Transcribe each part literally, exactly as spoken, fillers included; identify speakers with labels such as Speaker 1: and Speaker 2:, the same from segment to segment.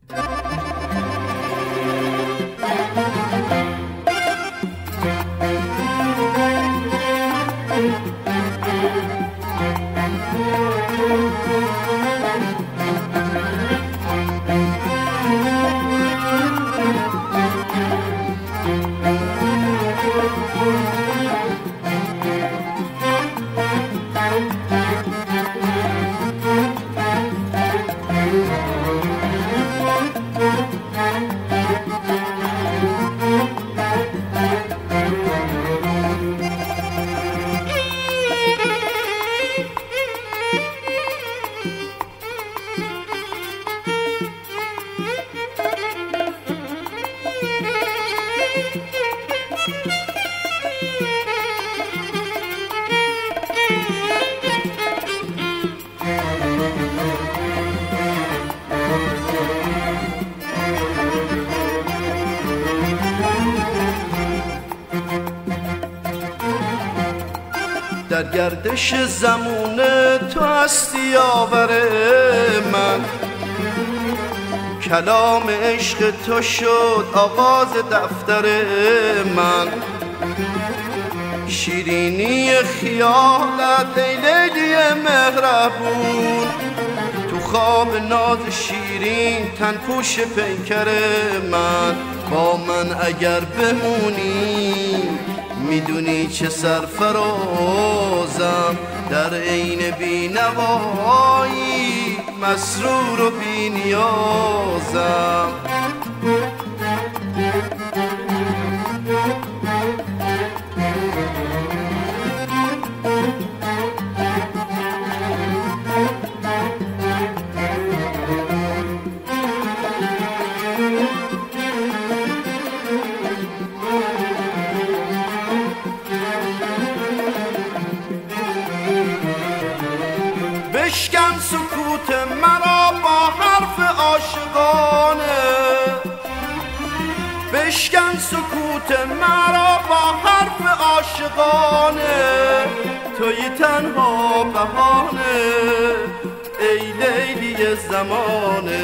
Speaker 1: در گردش زمون تو هستی آور من، کلام عشق تو شد آغاز دفتر من. شیرینی خیالت ای لیلی مهربون، تو خواب ناز شیرین تن پوش پیکر من. با من اگر بمونی میدونی چه سرفرازم، در عین بینوایی مسرور و بینیازم. بشکن سکوت مرا با حرف عاشقانه، بشکن سکوت مرا با حرف عاشقانه. توی تنها بهانه ای لیلی زمانه.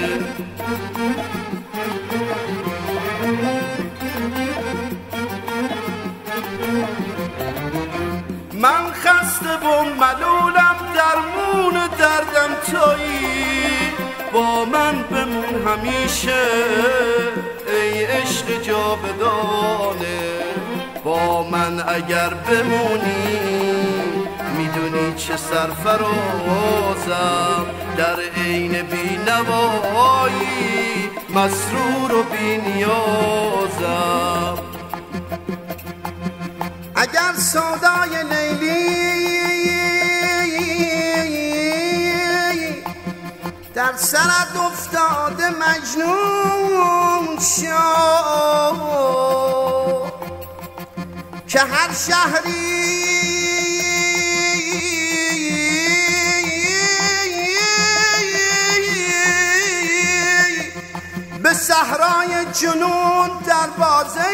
Speaker 1: من خسته و ملولم، درمون دردم تویی. با من بمون همیشه ای عشق جاودانه. با من اگر بمونی میدونی چه سرفرازم، در عین بینوایی مسرور و بینیازم.
Speaker 2: اگر سودای لیلی در سرت افتاده مجنون شو، که هر شهری به صحرای جنون دروازه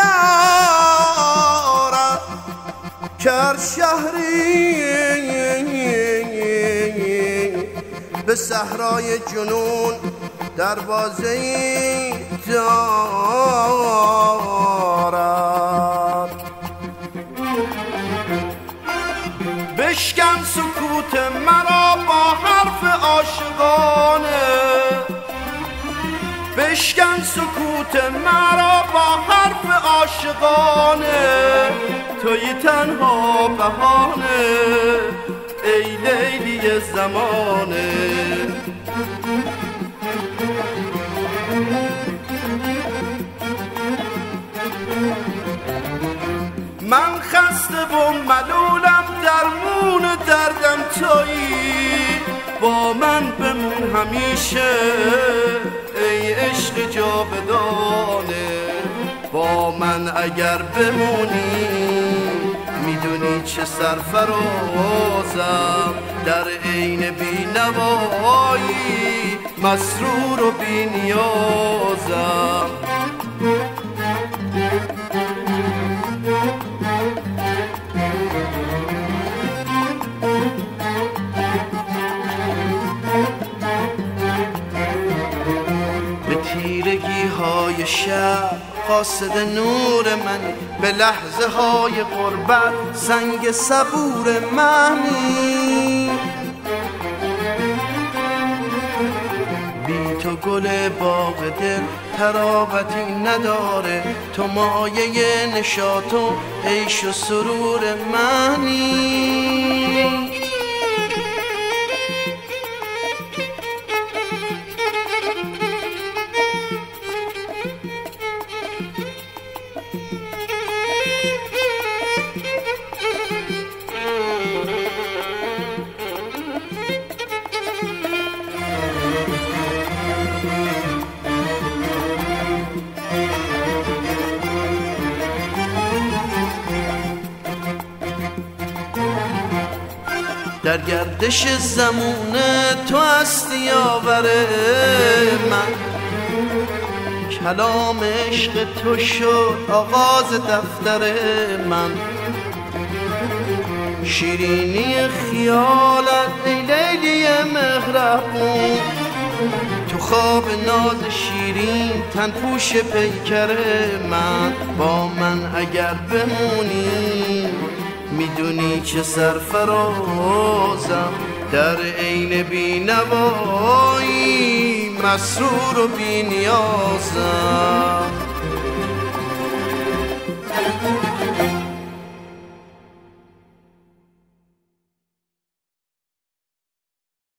Speaker 2: دارد، که هر شهری به صحرای جنون دروازه دارد.
Speaker 1: بشکن سکوت مرا با حرف عاشقانه، بشکن سکوت مرا با حرف عاشقانه. توی تنها بهانه ای لیلی زمانه. من خسته و ملولم، درمون دردم تویی. با من بمون همیشه ای عشق جاودانه. با من اگر بمونی میدونی چه سرفرازم، در عین بینوایی مسرور و بینیازم. فردای شب قاصد نور منی، به لحظه های غربت سنگ صبور منی. بی تو گل باغ دل تراوتی نداره، تو مایه نشاط و عیش و سرور منی. در گردش زمون تو هستی آوره من، کلام عشق تو شد آغاز دفتر من. شیرینی خیالت ای لیلی مهربون، تو خواب ناز شیرین تن پوش پیکر من. با من اگر بمونی میدونی چه سرفرازم، در عین بینوایی مسرور و بینیازم.